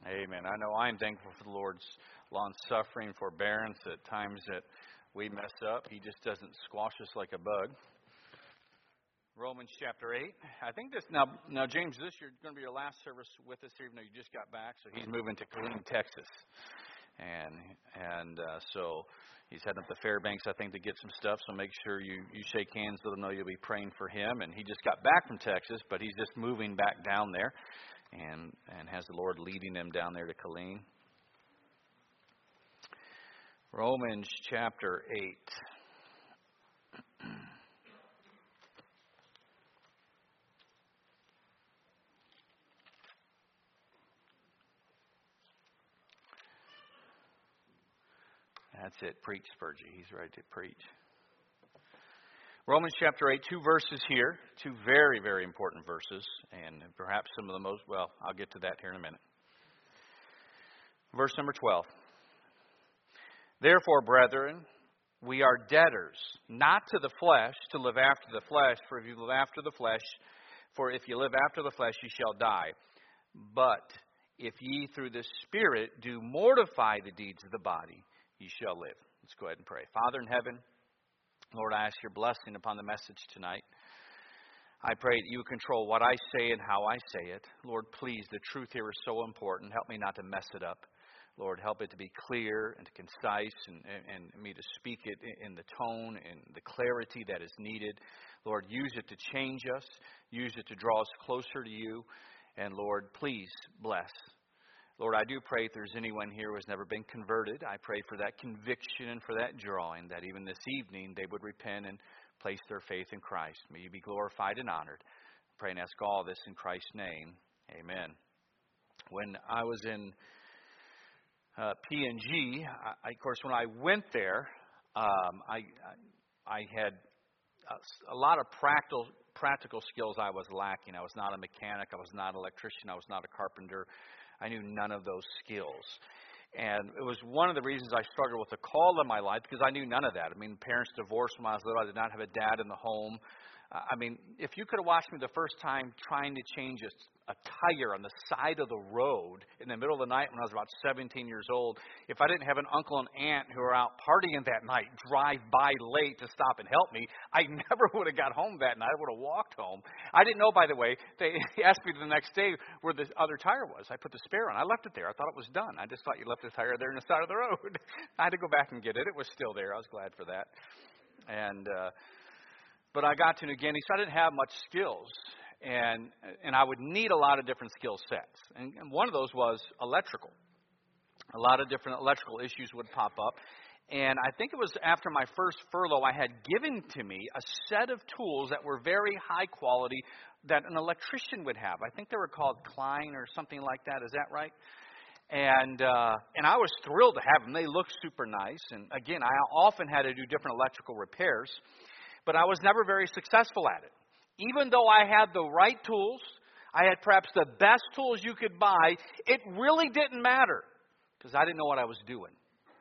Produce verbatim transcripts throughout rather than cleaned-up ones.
Amen. I know I'm thankful for the Lord's long-suffering, forbearance. At times that we mess up, He just doesn't squash us like a bug. Romans chapter eight. I think this, now, now James, this year is going to be your last service with us, even though you just got back. So he's moving to Killeen, Texas. And and uh, so he's heading up to Fairbanks, I think, to get some stuff. So make sure you, you shake hands, let him know you'll be praying for him. And he just got back from Texas, but he's just moving back down there. And and has the Lord leading them down there to Killeen. Romans chapter eight. That's it. Preach, Spurgeon. He's ready to preach. Romans chapter eight, two verses here. Two very, very important verses. And perhaps some of the most, well, I'll get to that here in a minute. Verse number twelve. Therefore, brethren, we are debtors, not to the flesh, to live after the flesh. For if you live after the flesh, for if you live after the flesh, you shall die. But if ye through the Spirit do mortify the deeds of the body, ye shall live. Let's go ahead and pray. Father in heaven, Lord, I ask your blessing upon the message tonight. I pray that you would control what I say and how I say it. Lord, please, the truth here is so important. Help me not to mess it up. Lord, help it to be clear and concise and, and, and me to speak it in the tone and the clarity that is needed. Lord, use it to change us. Use it to draw us closer to you. And Lord, please bless. Lord, I do pray if there's anyone here who has never been converted, I pray for that conviction and for that drawing, that even this evening they would repent and place their faith in Christ. May you be glorified and honored. I pray and ask all this in Christ's name. Amen. When I was in uh, P and G, I, of course, when I went there, um, I, I had a, a lot of practical practical skills I was lacking. I was not a mechanic. I was not an electrician. I was not a carpenter. I knew none of those skills. And it was one of the reasons I struggled with the call in my life, because I knew none of that. I mean, parents divorced when I was little. I did not have a dad in the home. Uh, I mean, if you could have watched me the first time trying to change a, a tire on the side of the road in the middle of the night when I was about seventeen years old, if I didn't have an uncle and aunt who were out partying that night, drive by late to stop and help me, I never would have got home that night. I would have walked home. I didn't know, by the way, they asked me the next day where the other tire was. I put the spare on. I left it there. I thought it was done. I just thought you left the tire there on the side of the road. I had to go back and get it. It was still there. I was glad for that. And, uh, But I got to New Guinea, so I didn't have much skills, and and I would need a lot of different skill sets. And, and one of those was electrical. A lot of different electrical issues would pop up. And I think it was after my first furlough, I had given to me a set of tools that were very high quality that an electrician would have. I think they were called Klein or something like that. Is that right? And uh, and I was thrilled to have them. They looked super nice. And again, I often had to do different electrical repairs. But I was never very successful at it. Even though I had the right tools, I had perhaps the best tools you could buy, it really didn't matter because I didn't know what I was doing.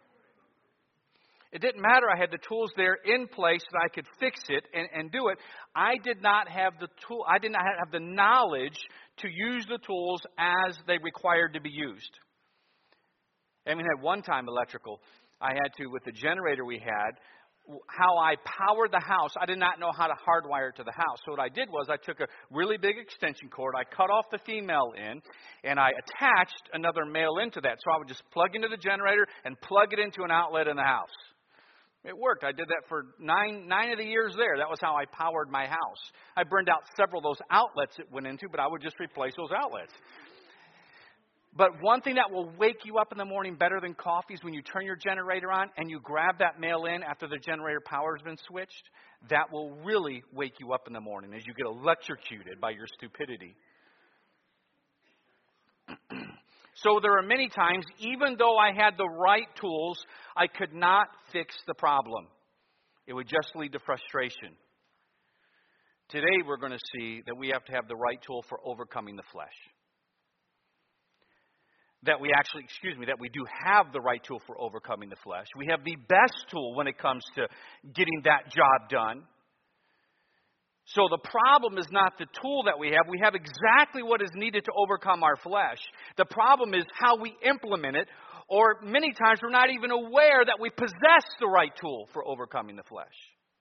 It didn't matter. I had the tools there in place that I could fix it and, and do it. I did not have the tool. I did not have the knowledge to use the tools as they required to be used. I mean, at one time, electrical, I had to, with the generator we had, how I powered the house, I did not know how to hardwire it to the house. So what I did was I took a really big extension cord, I cut off the female end, and I attached another male into that. So I would just plug into the generator and plug it into an outlet in the house. It worked. I did that for nine nine of the years there. That was how I powered my house. I burned out several of those outlets it went into, but I would just replace those outlets. But one thing that will wake you up in the morning better than coffee is when you turn your generator on and you grab that male in after the generator power has been switched. That will really wake you up in the morning as you get electrocuted by your stupidity. So there are many times, even though I had the right tools, I could not fix the problem. It would just lead to frustration. Today we're going to see that we have to have the right tool for overcoming the flesh. That we actually, excuse me, that we do have the right tool for overcoming the flesh. We have the best tool when it comes to getting that job done. So the problem is not the tool that we have. We have exactly what is needed to overcome our flesh. The problem is how we implement it, or many times we're not even aware that we possess the right tool for overcoming the flesh.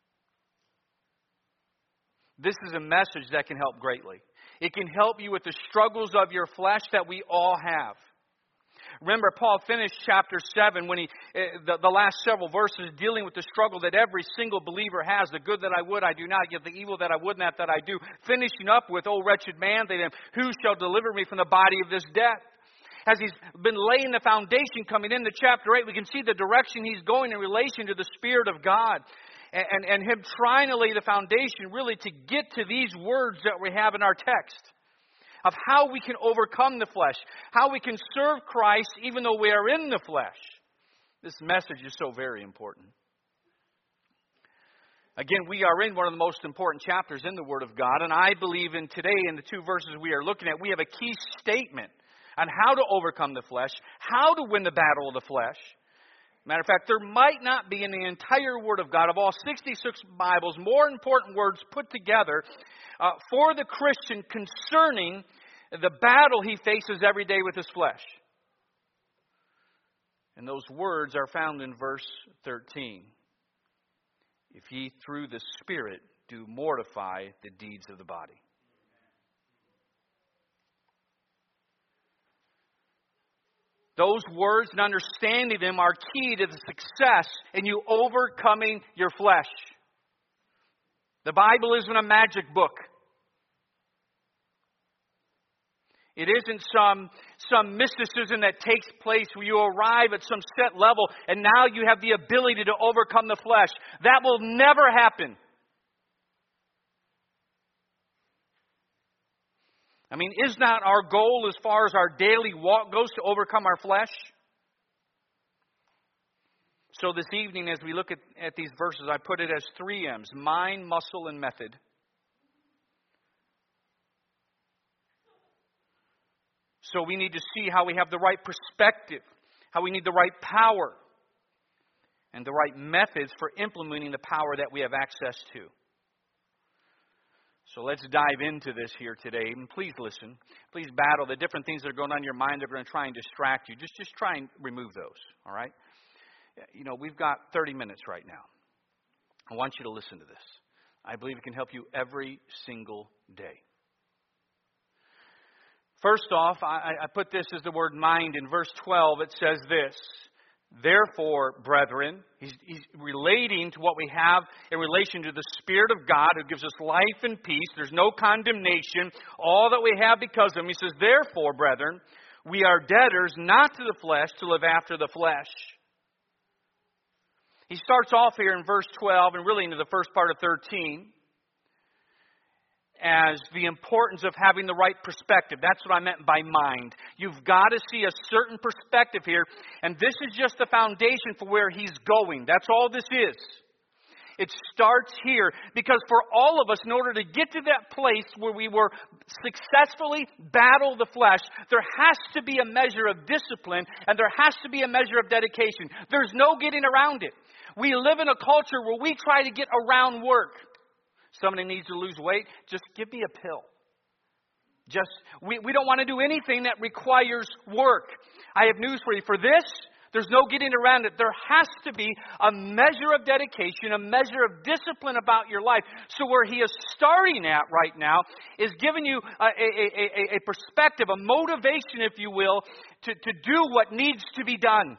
This is a message that can help greatly. It can help you with the struggles of your flesh that we all have. Remember, Paul finished chapter seven when he, the, the last several verses dealing with the struggle that every single believer has. The good that I would, I do not, yet the evil that I would not, that I do. Finishing up with, O wretched man, then who shall deliver me from the body of this death? As he's been laying the foundation coming into chapter eight, we can see the direction he's going in relation to the Spirit of God. And, and, and him trying to lay the foundation really to get to these words that we have in our text. Of how we can overcome the flesh. How we can serve Christ even though we are in the flesh. This message is so very important. Again, we are in one of the most important chapters in the Word of God. And I believe in today, in the two verses we are looking at, we have a key statement on how to overcome the flesh. How to win the battle of the flesh. Matter of fact, there might not be in the entire Word of God, of all sixty-six Bibles, more important words put together uh, for the Christian concerning the battle he faces every day with his flesh. And those words are found in verse thirteen. If ye through the Spirit do mortify the deeds of the body. Those words and understanding them are key to the success in you overcoming your flesh. The Bible isn't a magic book. It isn't some, some mysticism that takes place where you arrive at some set level and now you have the ability to overcome the flesh. That will never happen. I mean, is not our goal as far as our daily walk goes to overcome our flesh? So this evening as we look at, at these verses, I put it as three M's. Mind, muscle, and method. So we need to see how we have the right perspective, how we need the right power, and the right methods for implementing the power that we have access to. So let's dive into this here today. And please listen. Please battle the different things that are going on in your mind that are going to try and distract you. Just, just try and remove those, all right? You know, we've got thirty minutes right now. I want you to listen to this. I believe it can help you every single day. First off, I, I put this as the word mind. In verse twelve, it says this. Therefore, brethren, he's, he's relating to what we have in relation to the Spirit of God who gives us life and peace. There's no condemnation. All that we have because of him. He says, therefore, brethren, we are debtors not to the flesh to live after the flesh. He starts off here in verse twelve and really into the first part of thirteen as the importance of having the right perspective. That's what I meant by mind. You've got to see a certain perspective here, and this is just the foundation for where he's going. That's all this is. It starts here because for all of us, in order to get to that place where we were successfully battle the flesh, there has to be a measure of discipline and there has to be a measure of dedication. There's no getting around it. We live in a culture where we try to get around work. Somebody needs to lose weight, just give me a pill. Just we, we don't want to do anything that requires work. I have news for you. For this, there's no getting around it. There has to be a measure of dedication, a measure of discipline about your life. So where he is starting at right now is giving you a, a, a, a perspective, a motivation, if you will, to, to do what needs to be done.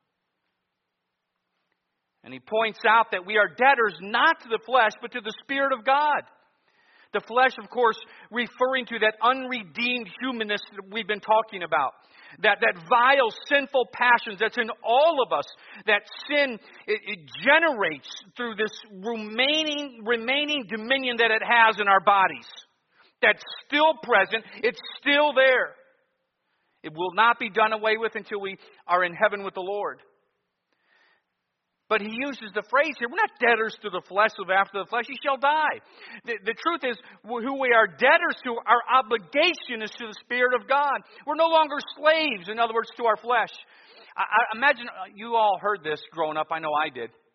And he points out that we are debtors not to the flesh, but to the Spirit of God. The flesh, of course, referring to that unredeemed humanness that we've been talking about. That, that vile, sinful passions that's in all of us. That sin, it, it generates through this remaining, remaining dominion that it has in our bodies. That's still present. It's still there. It will not be done away with until we are in heaven with the Lord. But he uses the phrase here, we're not debtors to the flesh, live after the flesh, he shall die. The, the truth is, who we are debtors to, our obligation is to the Spirit of God. We're no longer slaves, in other words, to our flesh. I, I imagine you all heard this growing up, I know I did.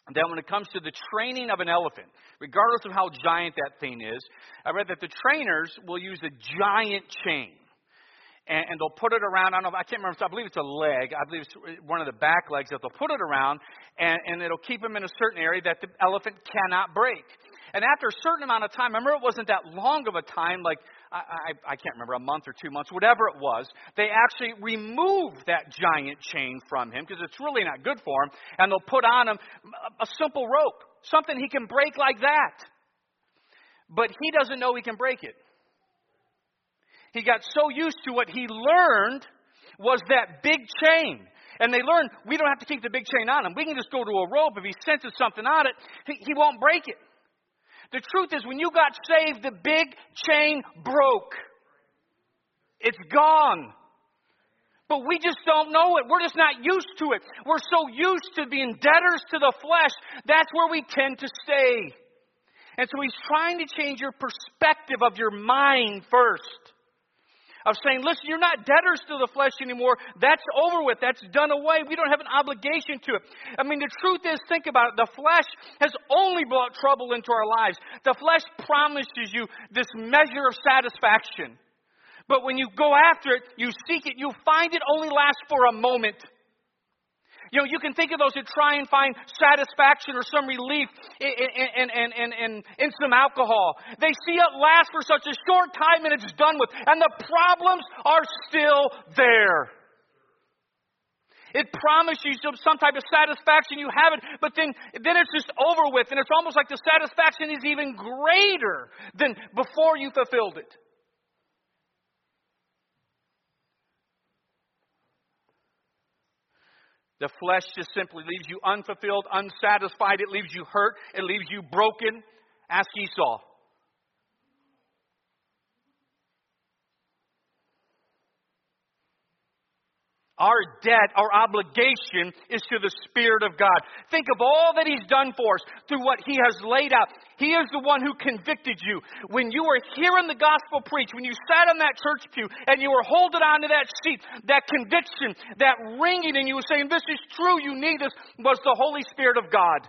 that when it comes to the training of an elephant, regardless of how giant that thing is, I read that the trainers will use a giant chain. And, and they'll put it around, I don't know, I can't remember, I believe it's a leg, I believe it's one of the back legs that they'll put it around, and, and it'll keep them in a certain area that the elephant cannot break. And after a certain amount of time, remember it wasn't that long of a time, like, I, I, I can't remember, a month or two months, whatever it was, they actually removed that giant chain from him, because it's really not good for him, and they'll put on him a, a simple rope, something he can break like that. But he doesn't know he can break it. He got so used to what he learned was that big chain. And they learned we don't have to keep the big chain on him. We can just go to a rope. If he senses something on it, he, he won't break it. The truth is, when you got saved, the big chain broke. It's gone. But we just don't know it. We're just not used to it. We're so used to being debtors to the flesh. That's where we tend to stay. And so he's trying to change your perspective of your mind first. Of saying, listen, you're not debtors to the flesh anymore. That's over with. That's done away. We don't have an obligation to it. I mean, the truth is, think about it. The flesh has only brought trouble into our lives. The flesh promises you this measure of satisfaction. But when you go after it, you seek it, you find it only lasts for a moment. You know, you can think of those who try and find satisfaction or some relief in, in, in, in, in, in some alcohol. They see it last for such a short time and it's done with. And the problems are still there. It promises you some, some type of satisfaction. You have it, but then, then it's just over with. And it's almost like the satisfaction is even greater than before you fulfilled it. The flesh just simply leaves you unfulfilled, unsatisfied. It leaves you hurt. It leaves you broken. Ask Esau. Our debt, our obligation is to the Spirit of God. Think of all that He's done for us through what He has laid out. He is the one who convicted you. When you were hearing the gospel preached, when you sat on that church pew and you were holding on to that seat, that conviction, that ringing, and you were saying, this is true, you need this, was the Holy Spirit of God.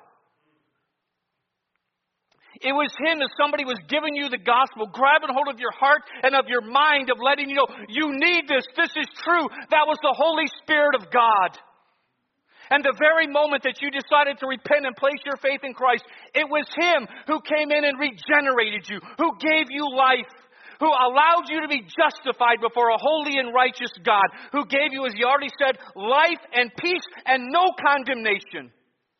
It was Him, as somebody was giving you the gospel, grabbing hold of your heart and of your mind, of letting you know, you need this, this is true. That was the Holy Spirit of God. And the very moment that you decided to repent and place your faith in Christ, it was Him who came in and regenerated you, who gave you life, who allowed you to be justified before a holy and righteous God, who gave you, as He already said, life and peace and no condemnation.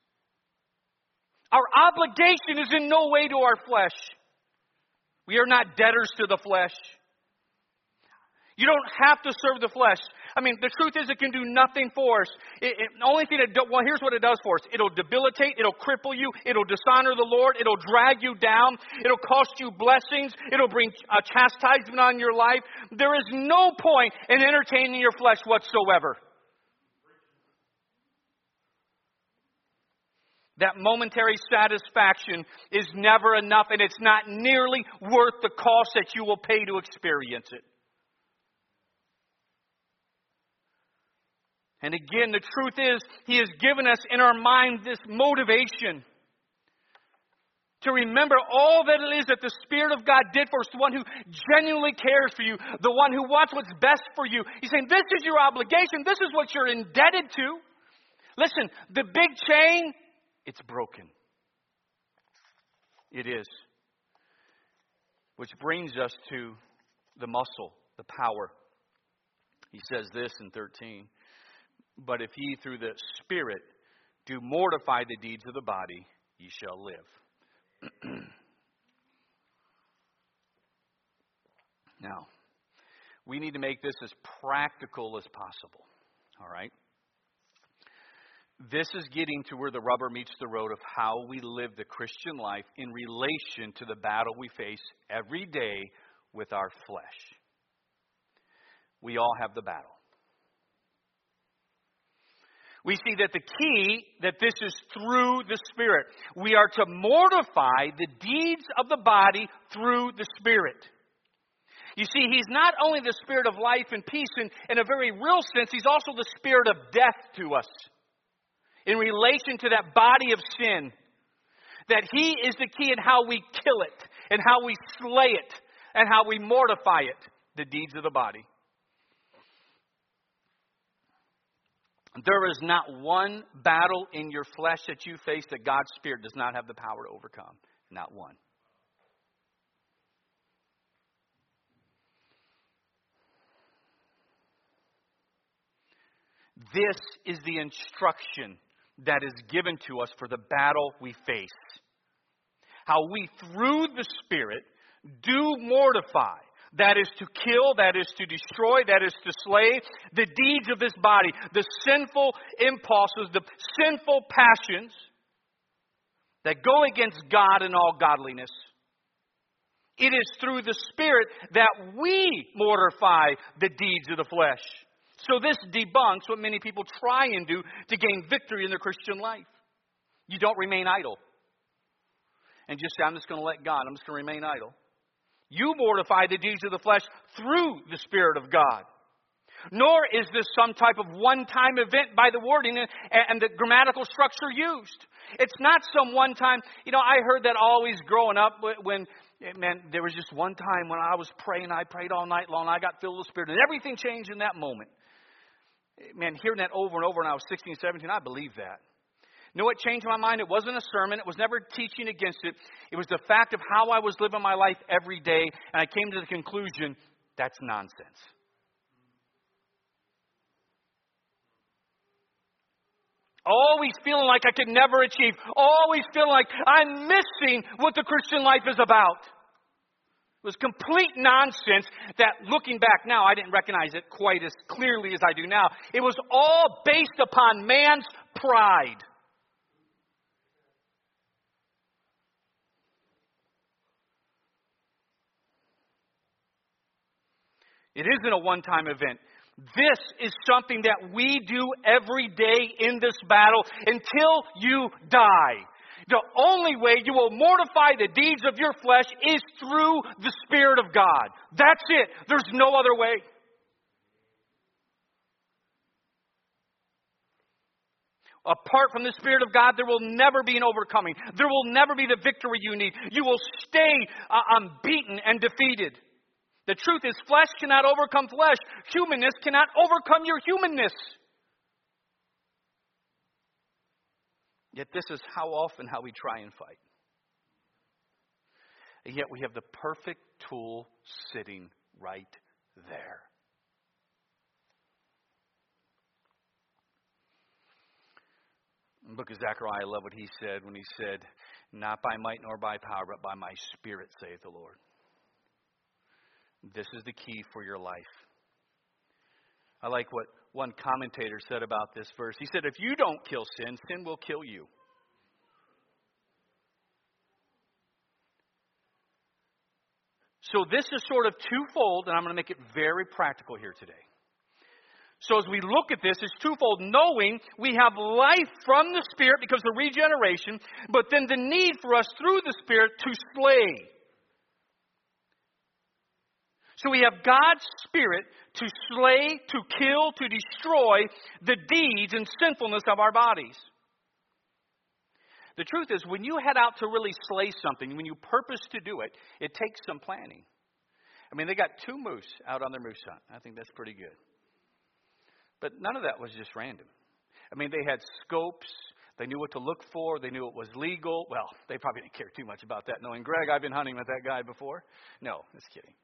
Our obligation is in no way to our flesh. We are not debtors to the flesh. You don't have to serve the flesh. I mean, the truth is it can do nothing for us. It, it, the only thing it do, well, here's what it does for us. It'll debilitate. It'll cripple you. It'll dishonor the Lord. It'll drag you down. It'll cost you blessings. It'll bring a chastisement on your life. There is no point in entertaining your flesh whatsoever. That momentary satisfaction is never enough, and it's not nearly worth the cost that you will pay to experience it. And again, the truth is, He has given us in our mind this motivation to remember all that it is that the Spirit of God did for us, the one who genuinely cares for you, the one who wants what's best for you. He's saying, this is your obligation. This is what you're indebted to. Listen, the big chain, it's broken. It is. Which brings us to the muscle, the power. He says this in thirteen. But if ye through the Spirit do mortify the deeds of the body, ye shall live. Now, we need to make this as practical as possible. All right? This is getting to where the rubber meets the road of how we live the Christian life in relation to the battle we face every day with our flesh. We all have the battle. We see that the key, that this is through the Spirit. We are to mortify the deeds of the body through the Spirit. You see, He's not only the Spirit of life and peace in, in a very real sense, He's also the Spirit of death to us. in relation to that body of sin. That He is the key in how we kill it, and how we slay it, and how we mortify it, the deeds of the body. There is not one battle in your flesh that you face that God's Spirit does not have the power to overcome. Not one. This is the instruction that is given to us for the battle we face. How we, through the Spirit, do mortify. That is to kill, that is to destroy, that is to slay the deeds of this body. The sinful impulses, the sinful passions that go against God and all godliness. It is through the Spirit that we mortify the deeds of the flesh. So this debunks what many people try and do to gain victory in their Christian life. You don't remain idle. And just say, I'm just going to let God, I'm just going to remain idle. You mortify the deeds of the flesh through the Spirit of God. Nor is this some type of one-time event by the wording and the grammatical structure used. It's not some one-time, you know, I heard that always growing up when, man, there was just one time when I was praying, I prayed all night long, I got filled with the Spirit, and everything changed in that moment. Man, hearing that over and over when I was sixteen, seventeen, I believed that. You know what changed my mind? It wasn't a sermon. It was never teaching against it. It was the fact of how I was living my life every day. And I came to the conclusion, that's nonsense. Always feeling like I could never achieve. Always feeling like I'm missing what the Christian life is about. It was complete nonsense that, looking back now, I didn't recognize it quite as clearly as I do now. It was all based upon man's pride. It isn't a one-time event. This is something that we do every day in this battle until you die. The only way you will mortify the deeds of your flesh is through the Spirit of God. That's it. There's no other way. Apart from the Spirit of God, there will never be an overcoming. There will never be the victory you need. You will stay uh, unbeaten and defeated. The truth is, flesh cannot overcome flesh. Humanness cannot overcome your humanness. Yet this is how often how we try and fight. And yet we have the perfect tool sitting right there. In the book of Zechariah, I love what he said when he said, not by might nor by power, but by my Spirit, saith the Lord. This is the key for your life. I like what one commentator said about this verse. He said, if you don't kill sin, sin will kill you. So this is sort of twofold, and I'm going to make it very practical here today. So as we look at this, it's twofold. Knowing we have life from the Spirit because of regeneration, but then the need for us through the Spirit to slay. So we have God's Spirit to slay, to kill, to destroy the deeds and sinfulness of our bodies. The truth is, when you head out to really slay something, when you purpose to do it, it takes some planning. I mean, they got two moose out on their moose hunt. I think that's pretty good. But none of that was just random. I mean, they had scopes. They knew what to look for. They knew it was legal. Well, they probably didn't care too much about that, knowing Greg, I've been hunting with that guy before. No, just kidding.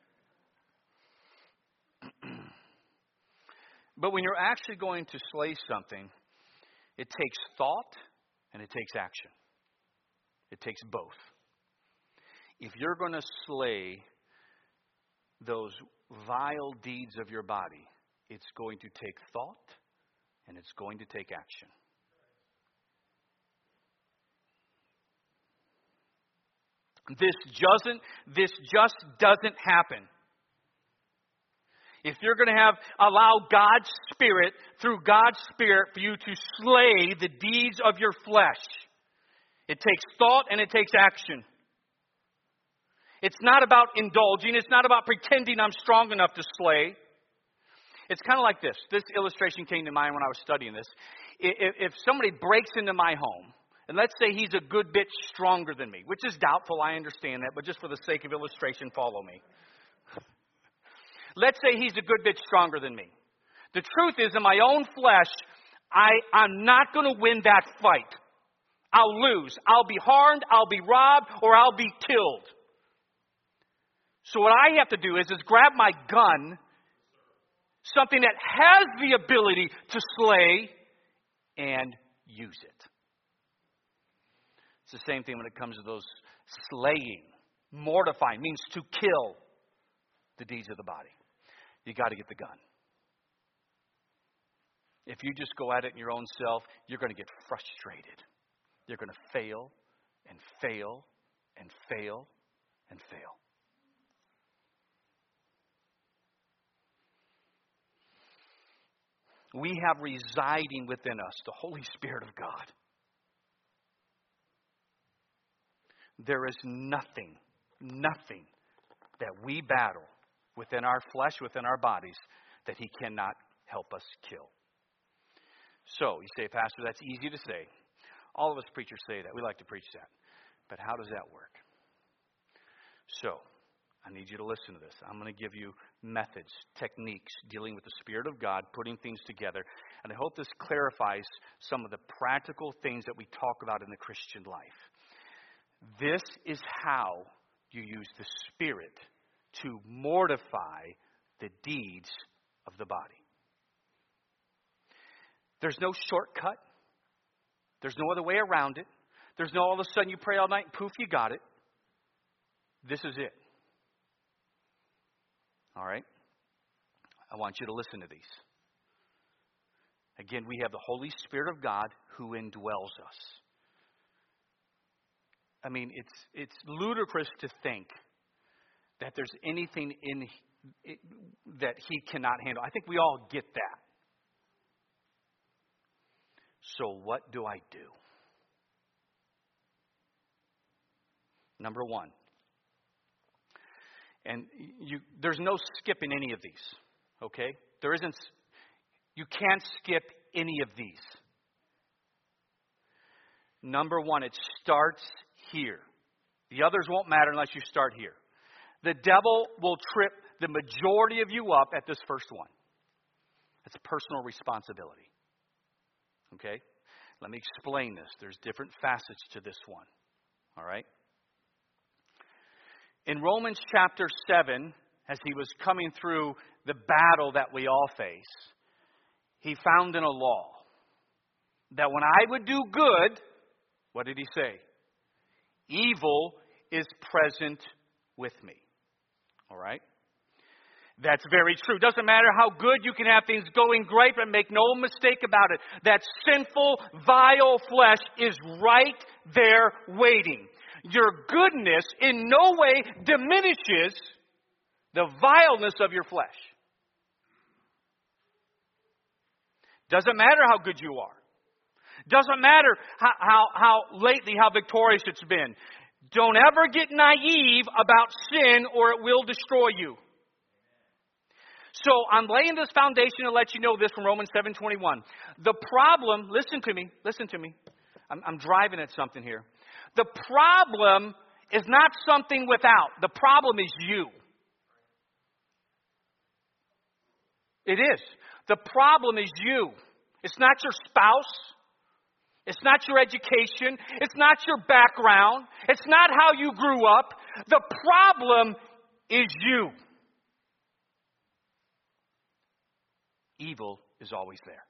But when you're actually going to slay something, it takes thought and it takes action. It takes both. If you're going to slay those vile deeds of your body, it's going to take thought and it's going to take action. This doesn't, this just doesn't happen. If you're going to have, allow God's Spirit, through God's Spirit, for you to slay the deeds of your flesh, it takes thought and it takes action. It's not about indulging. It's not about pretending I'm strong enough to slay. It's kind of like this. This illustration came to mind when I was studying this. if, if somebody breaks into my home, and let's say he's a good bit stronger than me, which is doubtful, I understand that, but just for the sake of illustration, follow me. Let's say he's a good bit stronger than me. The truth is, in my own flesh, I, I'm not going to win that fight. I'll lose. I'll be harmed, I'll be robbed, or I'll be killed. So what I have to do is, is grab my gun, something that has the ability to slay, and use it. It's the same thing when it comes to those slaying. Mortifying means to kill the deeds of the body. You got to get the gun. If you just go at it in your own self, you're going to get frustrated. You're going to fail and fail and fail and fail. We have residing within us the Holy Spirit of God. There is nothing, nothing that we battle within our flesh, within our bodies, that He cannot help us kill. So, you say, Pastor, that's easy to say. All of us preachers say that. We like to preach that. But how does that work? So, I need you to listen to this. I'm going to give you methods, techniques, dealing with the Spirit of God, putting things together. And I hope this clarifies some of the practical things that we talk about in the Christian life. This is how you use the Spirit to mortify the deeds of the body. There's no shortcut. There's no other way around it. There's no all of a sudden you pray all night and poof, you got it. This is it. All right? I want you to listen to these. Again, we have the Holy Spirit of God who indwells us. I mean, it's it's ludicrous to think that there's anything in it that He cannot handle. I think we all get that. So what do I do? Number one. And you, there's no skipping any of these. Okay? There isn't. You can't skip any of these. Number one, it starts here. The others won't matter unless you start here. The devil will trip the majority of you up at this first one. It's personal responsibility. Okay? Let me explain this. There's different facets to this one. All right? In Romans chapter seven, as he was coming through the battle that we all face, he found in a law that when I would do good, what did he say? Evil is present with me. All right? That's very true. Doesn't matter how good you can have things going great, but make no mistake about it. That sinful, vile flesh is right there waiting. Your goodness in no way diminishes the vileness of your flesh. Doesn't matter how good you are. Doesn't matter how, how, how lately, how victorious it's been. Don't ever get naive about sin or it will destroy you. So I'm laying this foundation to let you know this from Romans seven twenty-one. The problem, listen to me, listen to me. I'm, I'm driving at something here. The problem is not something without. The problem is you. It is. The problem is you. It's not your spouse. It's not your education. It's not your background. It's not how you grew up. The problem is you. Evil is always there.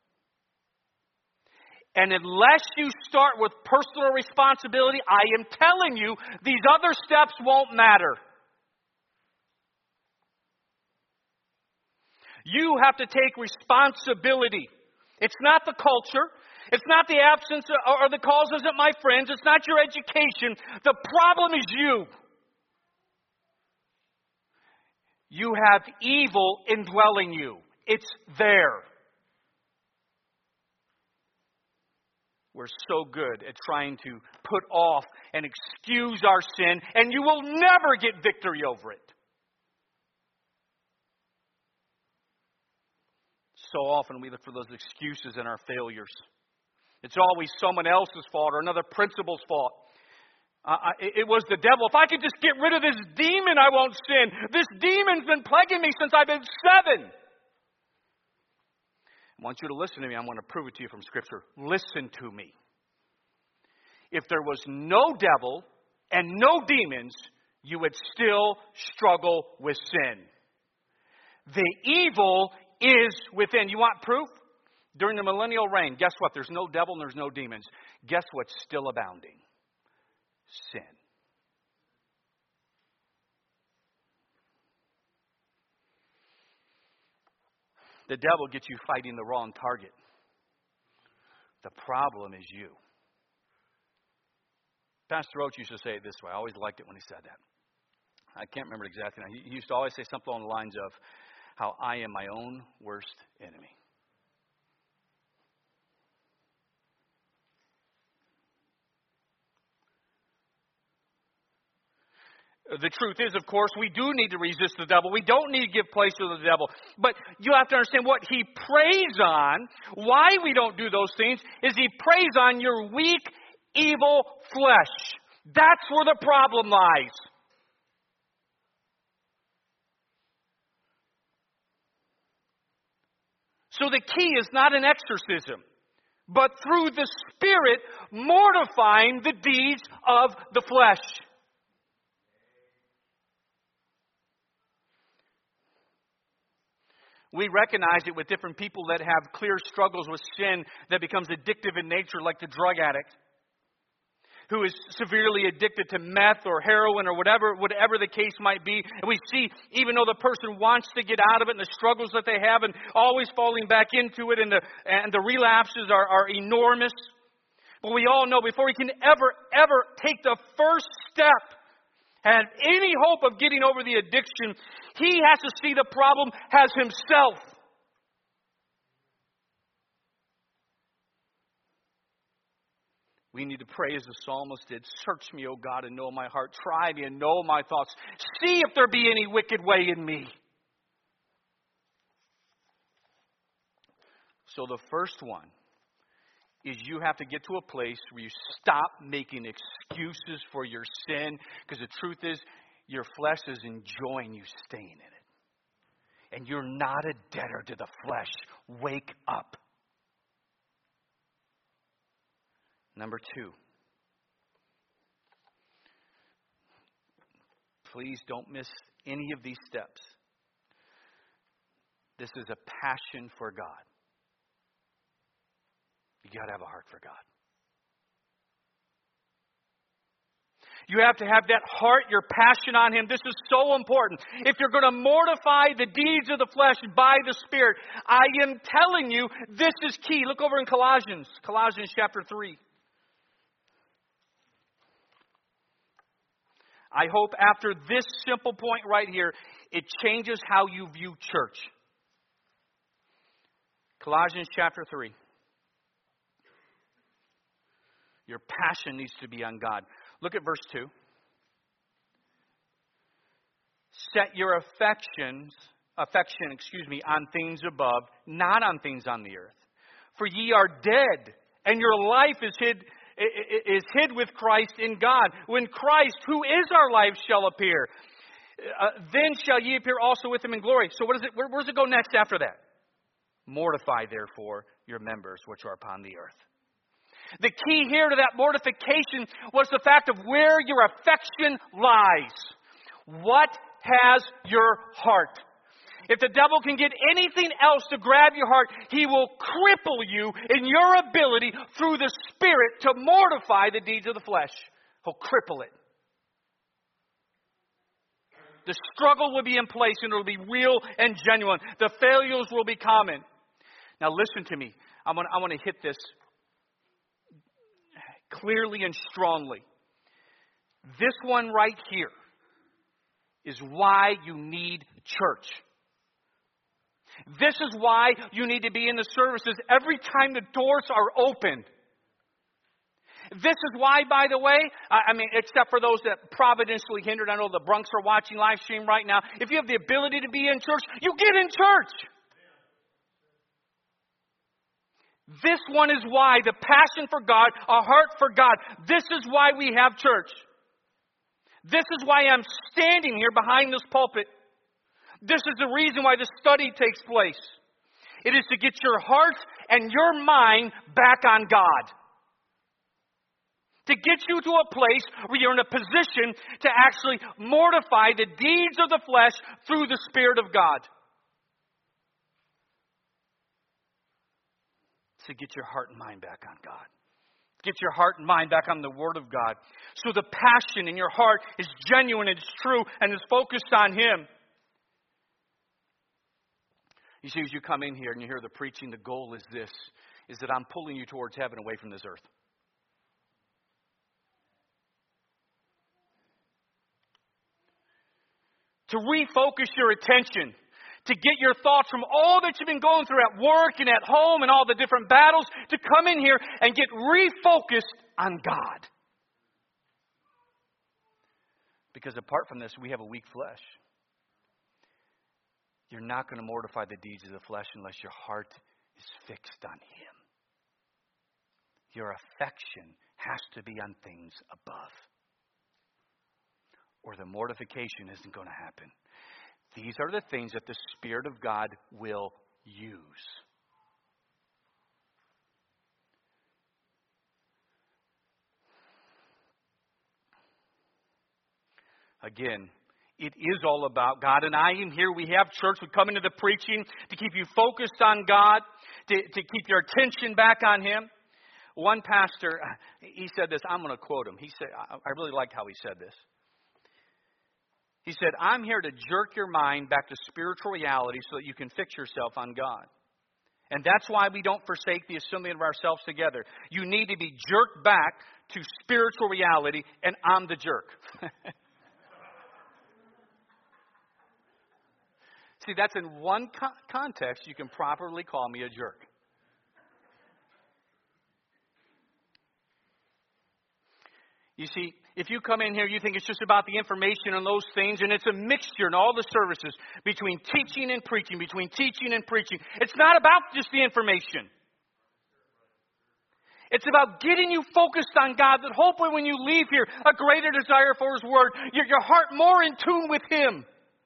And unless you start with personal responsibility, I am telling you, these other steps won't matter. You have to take responsibility. It's not the culture. It's not the absence or the cause isn't my friends. It's not your education. The problem is you. You have evil indwelling you. It's there. We're so good at trying to put off and excuse our sin, and you will never get victory over it. So often we look for those excuses in our failures. It's always someone else's fault or another principal's fault. Uh, it, it was the devil. If I could just get rid of this demon, I won't sin. This demon's been plaguing me since I've been seven. I want you to listen to me. I want to prove it to you from Scripture. Listen to me. If there was no devil and no demons, you would still struggle with sin. The evil is within. You want proof? During the millennial reign, guess what? There's no devil and there's no demons. Guess what's still abounding? Sin. The devil gets you fighting the wrong target. The problem is you. Pastor Roach used to say it this way. I always liked it when he said that. I can't remember it exactly now. He used to always say something along the lines of how I am my own worst enemy. The truth is, of course, we do need to resist the devil. We don't need to give place to the devil. But you have to understand what he preys on. Why we don't do those things is he preys on your weak, evil flesh. That's where the problem lies. So the key is not an exorcism, but through the Spirit mortifying the deeds of the flesh. We recognize it with different people that have clear struggles with sin that becomes addictive in nature, like the drug addict, who is severely addicted to meth or heroin or whatever, whatever the case might be. And we see, even though the person wants to get out of it and the struggles that they have and always falling back into it, and the, and the relapses are, are enormous. But we all know before he can ever, ever take the first step, have any hope of getting over the addiction, he has to see the problem as himself. We need to pray as the psalmist did. Search me, O God, and know my heart. Try me and know my thoughts. See if there be any wicked way in me. So the first one is you have to get to a place where you stop making excuses for your sin. Because the truth is, your flesh is enjoying you staying in it. And you're not a debtor to the flesh. Wake up. Number two. Please don't miss any of these steps. This is a passion for God. You got to have a heart for God. You have to have that heart, your passion on Him. This is so important. If you're going to mortify the deeds of the flesh by the Spirit, I am telling you, this is key. Look over in Colossians, Colossians chapter three. I hope after this simple point right here, it changes how you view church. Colossians chapter three. Your passion needs to be on God. Look at verse two. Set your affections, affection, excuse me, on things above, not on things on the earth. For ye are dead, and your life is hid is hid with Christ in God. When Christ, who is our life, shall appear, uh, then shall ye appear also with Him in glory. So what is it? Where, where does it go next after that? Mortify, therefore, your members which are upon the earth. The key here to that mortification was the fact of where your affection lies. What has your heart? If the devil can get anything else to grab your heart, he will cripple you in your ability through the Spirit to mortify the deeds of the flesh. He'll cripple it. The struggle will be in place and it will be real and genuine. The failures will be common. Now listen to me. I want, I want to hit this clearly and strongly. This one right here is why you need church. This is why you need to be in the services every time the doors are opened. This is why, by the way, I mean, except for those that providentially hindered, I know the Bronx are watching live stream right now. If you have the ability to be in church, you get in church. This one is why, the passion for God, a heart for God. This is why we have church. This is why I'm standing here behind this pulpit. This is the reason why the study takes place. It is to get your heart and your mind back on God. To get you to a place where you're in a position to actually mortify the deeds of the flesh through the Spirit of God. To get your heart and mind back on God. Get your heart and mind back on the Word of God. So the passion in your heart is genuine, it's true, and is focused on Him. You see, as you come in here and you hear the preaching, the goal is this, is that I'm pulling you towards heaven away from this earth. To refocus your attention. To get your thoughts from all that you've been going through at work and at home and all the different battles, to come in here and get refocused on God. Because apart from this, we have a weak flesh. You're not going to mortify the deeds of the flesh unless your heart is fixed on Him. Your affection has to be on things above, or the mortification isn't going to happen. These are the things that the Spirit of God will use. Again, it is all about God. And I am here. We have church. We come into the preaching to keep you focused on God, to, to keep your attention back on Him. One pastor, he said this. I'm going to quote him. He said, I really liked how he said this. He said, I'm here to jerk your mind back to spiritual reality so that you can fix yourself on God. And that's why we don't forsake the assembling of ourselves together. You need to be jerked back to spiritual reality, and I'm the jerk. See, that's in one co- context you can properly call me a jerk. You see, if you come in here, you think it's just about the information and those things, and it's a mixture in all the services between teaching and preaching, between teaching and preaching. It's not about just the information. It's about getting you focused on God, that hopefully when you leave here, a greater desire for His Word, your, your heart more in tune with Him.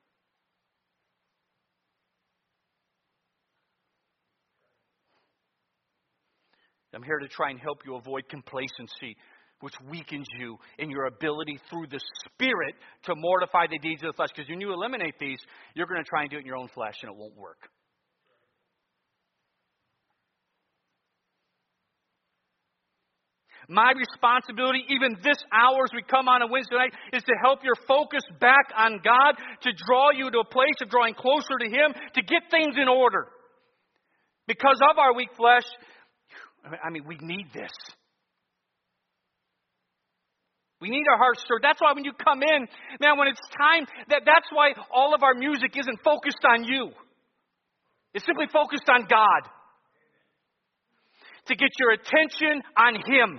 I'm here to try and help you avoid complacency, which weakens you in your ability through the Spirit to mortify the deeds of the flesh. Because when you eliminate these, you're going to try and do it in your own flesh, and it won't work. My responsibility, even this hour as we come on a Wednesday night, is to help your focus back on God, to draw you to a place of drawing closer to Him, to get things in order. Because of our weak flesh, I mean, we need this. We need our hearts stirred. That's why when you come in, man, when it's time, that, that's why all of our music isn't focused on you. It's simply focused on God. To get your attention on Him.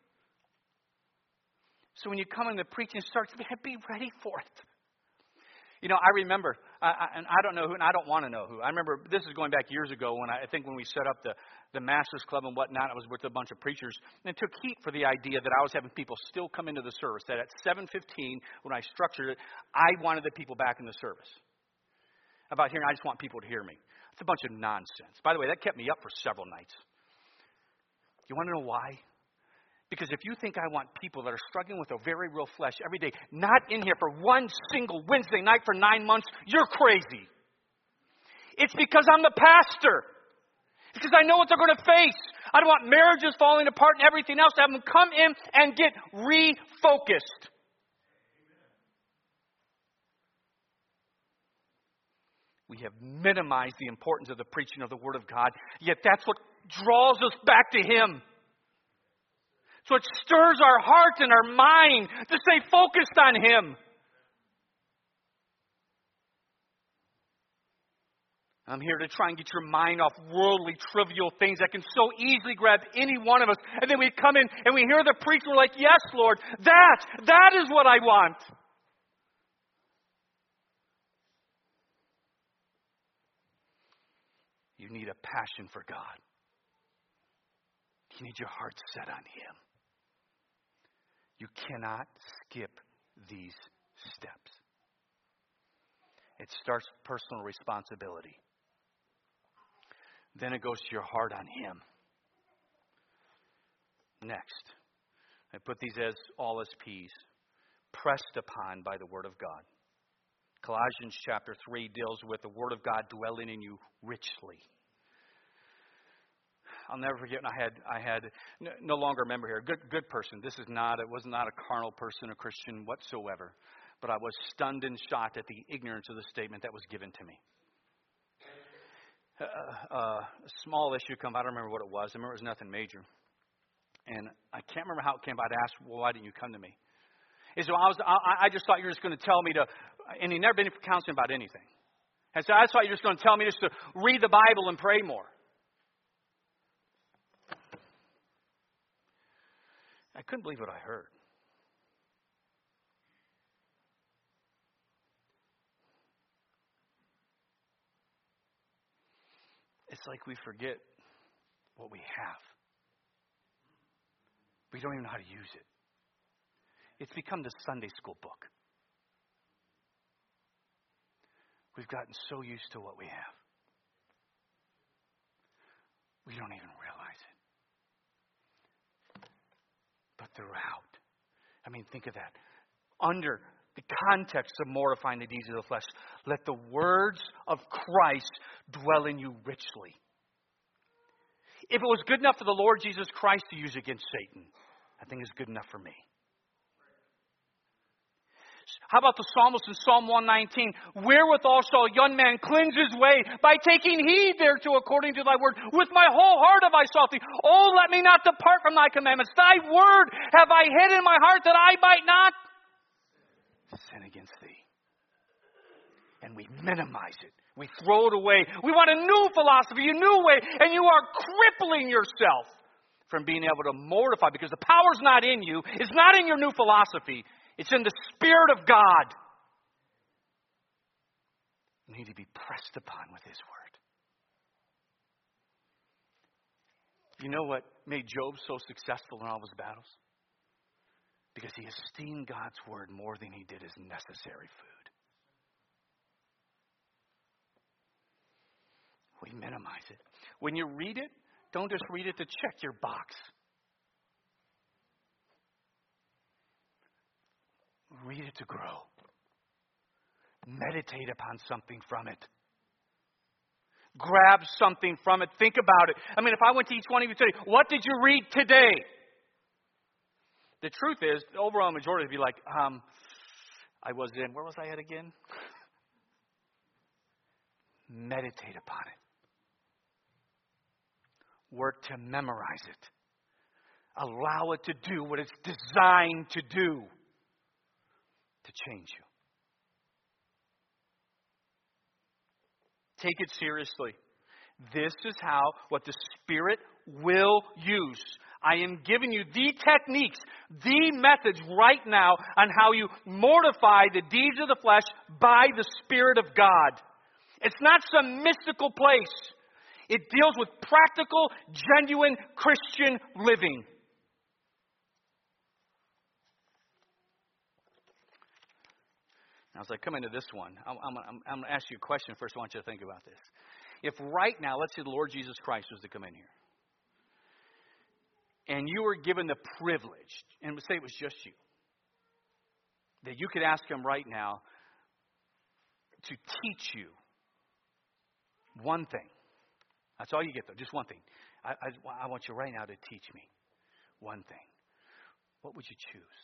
So when you come in, the preaching starts, be ready for it. You know, I remember, I, I, and I don't know who, and I don't want to know who. I remember, this is going back years ago when I, I think when we set up the, the Masters Club and whatnot, I was with a bunch of preachers, and it took heat for the idea that I was having people still come into the service, that at seven fifteen, when I structured it, I wanted the people back in the service. About hearing, I just want people to hear me. It's a bunch of nonsense. By the way, that kept me up for several nights. You want to know why? Because if you think I want people that are struggling with a very real flesh every day, not in here for one single Wednesday night for nine months, you're crazy. It's because I'm the pastor. It's because I know what they're going to face. I don't want marriages falling apart and everything else. I have them come in and get refocused. We have minimized the importance of the preaching of the Word of God, yet that's what draws us back to Him. So it stirs our heart and our mind to stay focused on Him. I'm here to try and get your mind off worldly, trivial things that can so easily grab any one of us. And then we come in and we hear the preacher, we're like, yes, Lord, that, that is what I want. You need a passion for God. You need your heart set on Him. You cannot skip these steps. It starts with personal responsibility. Then it goes to your heart on Him. Next, I put these as all as P's. Pressed upon by the Word of God. Colossians chapter three deals with the Word of God dwelling in you richly. I'll never forget. I had, I had no longer a member here. Good, good person. This is not. It was not a carnal person, a Christian whatsoever. But I was stunned and shocked at the ignorance of the statement that was given to me. Uh, uh, a small issue come. I don't remember what it was. I remember it was nothing major, and I can't remember how it came. But I asked, "Well, why didn't you come to me?" And so I was. I, I just thought you were just going to tell me to. And he never been for counseling about anything. And so I thought you were just going to tell me just to read the Bible and pray more. I couldn't believe what I heard. It's like we forget what we have. We don't even know how to use it. It's become the Sunday school book. We've gotten so used to what we have. We don't even realize it. But throughout, I mean, think of that. Under the context of mortifying the deeds of the flesh, let the words of Christ dwell in you richly. If it was good enough for the Lord Jesus Christ to use against Satan, I think it's good enough for me. How about the psalmist in Psalm one nineteen? Wherewithal shall a young man cleanse his way? By taking heed thereto according to thy word. With my whole heart have I sought thee. Oh, let me not depart from thy commandments. Thy word have I hid in my heart that I might not sin against thee. And we minimize it. We throw it away. We want a new philosophy, a new way. And you are crippling yourself from being able to mortify. Because the power's not in you. It's not in your new philosophy. It's in the Spirit of God. You need to be pressed upon with His Word. You know what made Job so successful in all of his battles? Because he esteemed God's Word more than he did his necessary food. We minimize it. When you read it, don't just read it to check your box. Read it to grow. Meditate upon something from it. Grab something from it. Think about it. I mean, if I went to each one of you today, what did you read today? The truth is, the overall majority would be like, um, I was in, where was I at again? Meditate upon it. Work to memorize it. Allow it to do what it's designed to do. To change you. Take it seriously. This is how, what the Spirit will use. I am giving you the techniques, the methods right now on how you mortify the deeds of the flesh by the Spirit of God. It's not some mystical place. It deals with practical, genuine Christian living. Now, as I come into this one, I'm, I'm, I'm, I'm going to ask you a question first. I want you to think about this. If right now, let's say the Lord Jesus Christ was to come in here, and you were given the privilege, and say it was just you, that you could ask Him right now to teach you one thing. That's all you get, though, just one thing. I, I, I want you right now to teach me one thing. What would you choose?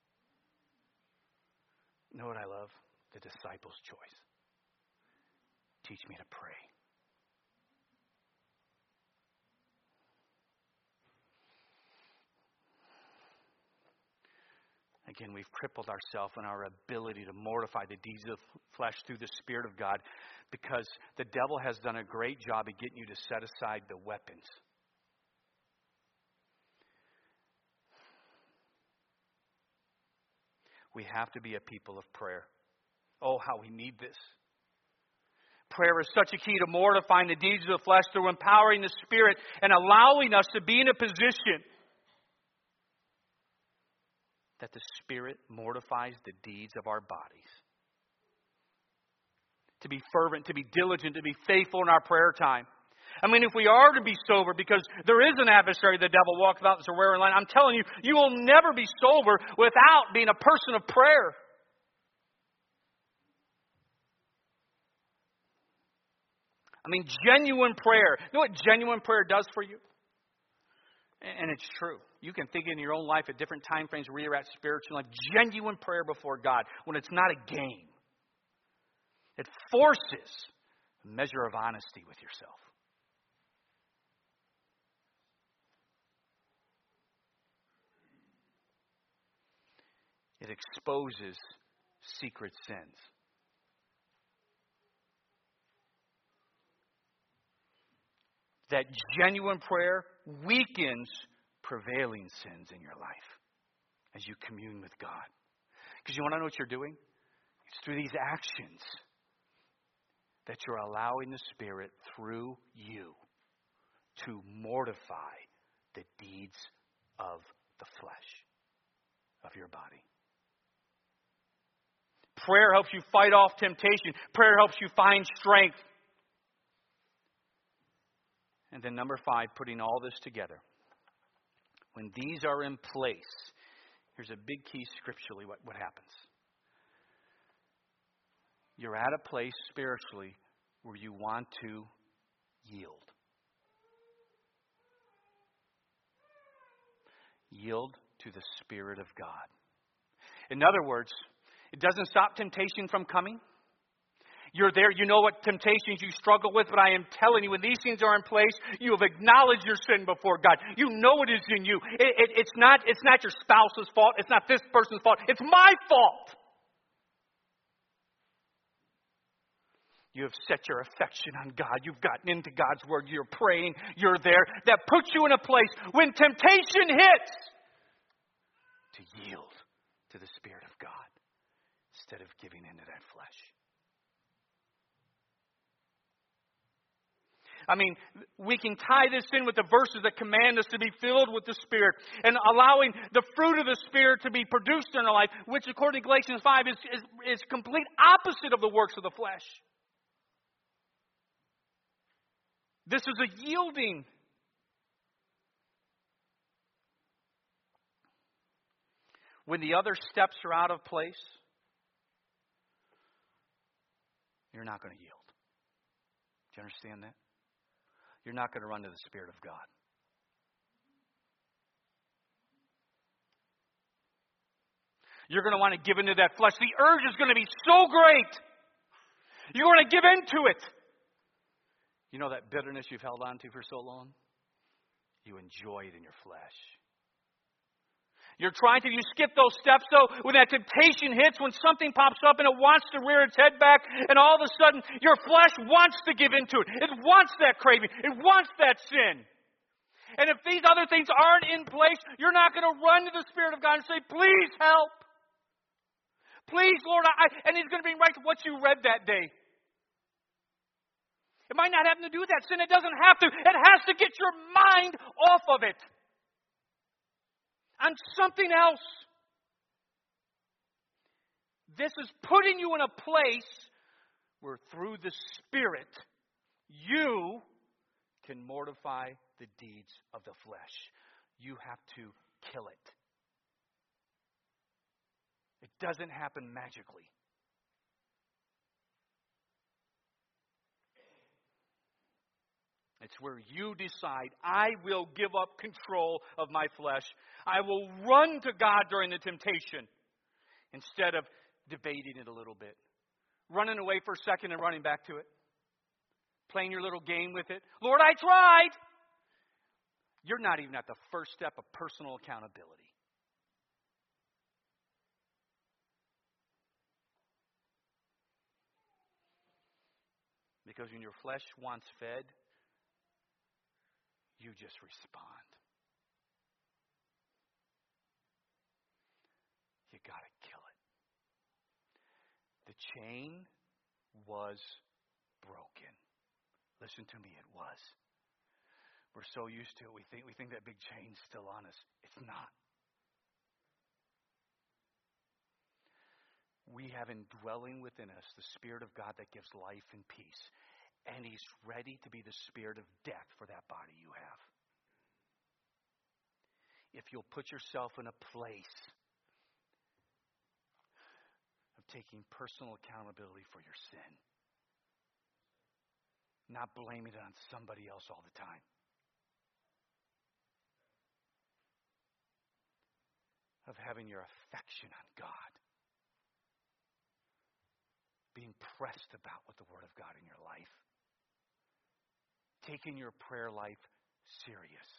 You know what I love? The disciples' choice. Teach me to pray. Again, we've crippled ourselves in our ability to mortify the deeds of the flesh through the Spirit of God because the devil has done a great job of getting you to set aside the weapons. We have to be a people of prayer. Oh, how we need this. Prayer is such a key to mortifying the deeds of the flesh through empowering the Spirit and allowing us to be in a position that the Spirit mortifies the deeds of our bodies. To be fervent, to be diligent, to be faithful in our prayer time. I mean, if we are to be sober, because there is an adversary, the devil walks about as a roaring lion, I'm telling you, you will never be sober without being a person of prayer. I mean, genuine prayer. You know what genuine prayer does for you? And it's true. You can think in your own life at different time frames where you're at spiritual life. Genuine prayer before God, when it's not a game. It forces a measure of honesty with yourself. It exposes secret sins. That genuine prayer weakens prevailing sins in your life as you commune with God. Because you want to know what you're doing? It's through these actions that you're allowing the Spirit through you to mortify the deeds of the flesh, of your body. Prayer helps you fight off temptation. Prayer helps you find strength. And then number five, putting all this together. When these are in place, here's a big key scripturally what, what happens. You're at a place spiritually where you want to yield. Yield to the Spirit of God. In other words, it doesn't stop temptation from coming. You're there, you know what temptations you struggle with, but I am telling you, when these things are in place, you have acknowledged your sin before God. You know it is in you. It, it, it's not, it's not your spouse's fault. It's not this person's fault. It's my fault. You have set your affection on God. You've gotten into God's Word. You're praying. You're there. That puts you in a place when temptation hits to yield to the Spirit of God instead of giving into that flesh. I mean, we can tie this in with the verses that command us to be filled with the Spirit and allowing the fruit of the Spirit to be produced in our life, which according to Galatians five is, is, is complete opposite of the works of the flesh. This is a yielding. When the other steps are out of place, you're not going to yield. Do you understand that? You're not going to run to the Spirit of God. You're going to want to give into that flesh. The urge is going to be so great. You're going to give into it. You know that bitterness you've held on to for so long? You enjoy it in your flesh. You're trying to, you skip those steps, so when that temptation hits, when something pops up and it wants to rear its head back, and all of a sudden your flesh wants to give into it. It wants that craving. It wants that sin. And if these other things aren't in place, you're not going to run to the Spirit of God and say, please help. Please, Lord, I, and He's going to be right to what you read that day. It might not have to do with that sin. It doesn't have to. It has to get your mind off of it. On something else. This is putting you in a place where through the Spirit you can mortify the deeds of the flesh. You have to kill it. It doesn't happen magically. It's where you decide, I will give up control of my flesh. I will run to God during the temptation instead of debating it a little bit. Running away for a second and running back to it. Playing your little game with it. Lord, I tried. You're not even at the first step of personal accountability. Because when your flesh wants fed, you just respond. You got to kill it. The chain was broken. Listen to me, it was. We're so used to it. We think we think that big chain's still on us. It's not. We have indwelling within us the Spirit of God that gives life and peace. And He's ready to be the spirit of death for that body you have. If you'll put yourself in a place of taking personal accountability for your sin, not blaming it on somebody else all the time. Of having your affection on God. Being pressed about with the Word of God in your life. Taking your prayer life serious.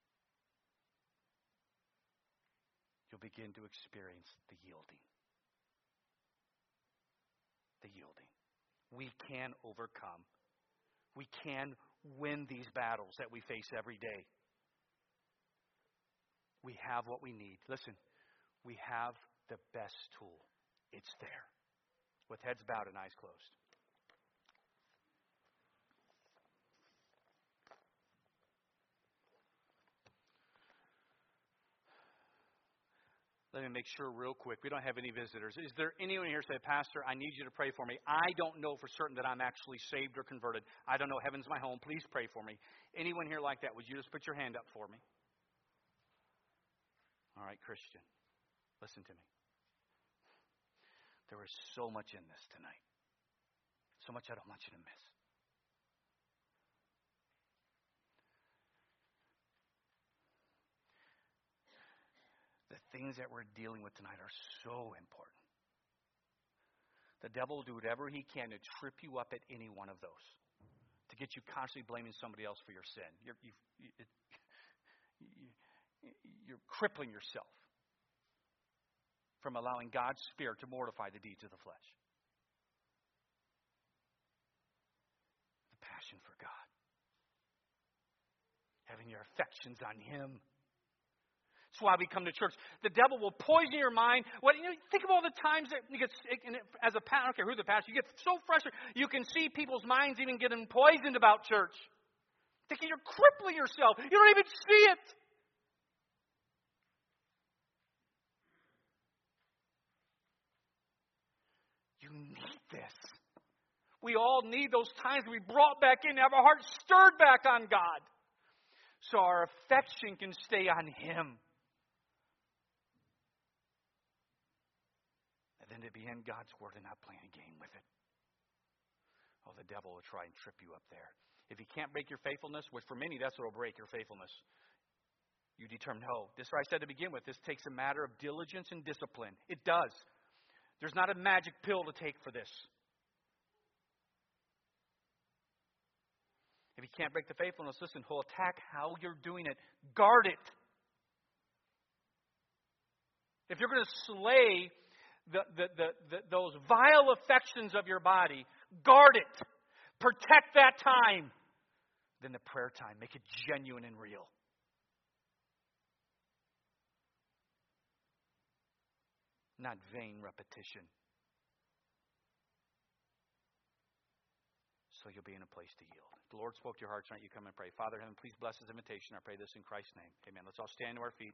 You'll begin to experience the yielding. The yielding. We can overcome. We can win these battles that we face every day. We have what we need. Listen, we have the best tool. It's there. With heads bowed and eyes closed. Let me make sure real quick. We don't have any visitors. Is there anyone here say, Pastor, I need you to pray for me. I don't know for certain that I'm actually saved or converted. I don't know. Heaven's my home. Please pray for me. Anyone here like that? Would you just put your hand up for me? All right, Christian. Listen to me. There is so much in this tonight. So much I don't want you to miss. The things that we're dealing with tonight are so important. The devil will do whatever he can to trip you up at any one of those. To get you constantly blaming somebody else for your sin. You're, you, it, you, you're crippling yourself from allowing God's Spirit to mortify the deeds of the flesh. The passion for God. Having your affections on Him. That's why we come to church. The devil will poison your mind. What, you know, think of all the times that you get, as a pastor, I don't care who the pastor, you get so frustrated. You can see people's minds even getting poisoned about church. Thinking you're crippling yourself. You don't even see it. You need this. We all need those times to be brought back in, to have our hearts stirred back on God. So our affection can stay on Him. And then to be in God's Word and not playing a game with it. Oh, the devil will try and trip you up there. If he can't break your faithfulness, which for many that's what will break your faithfulness, you determine, no, this is what I said to begin with. This takes a matter of diligence and discipline. It does. There's not a magic pill to take for this. If you can't break the faithfulness, listen, he'll attack how you're doing it. Guard it. If you're going to slay the, the, the, the, those vile affections of your body, guard it. Protect that time. Then the prayer time, make it genuine and real. Not vain repetition. So you'll be in a place to yield. If the Lord spoke to your heart tonight, you come and pray. Father in heaven, please bless His invitation. I pray this in Christ's name. Amen. Let's all stand to our feet.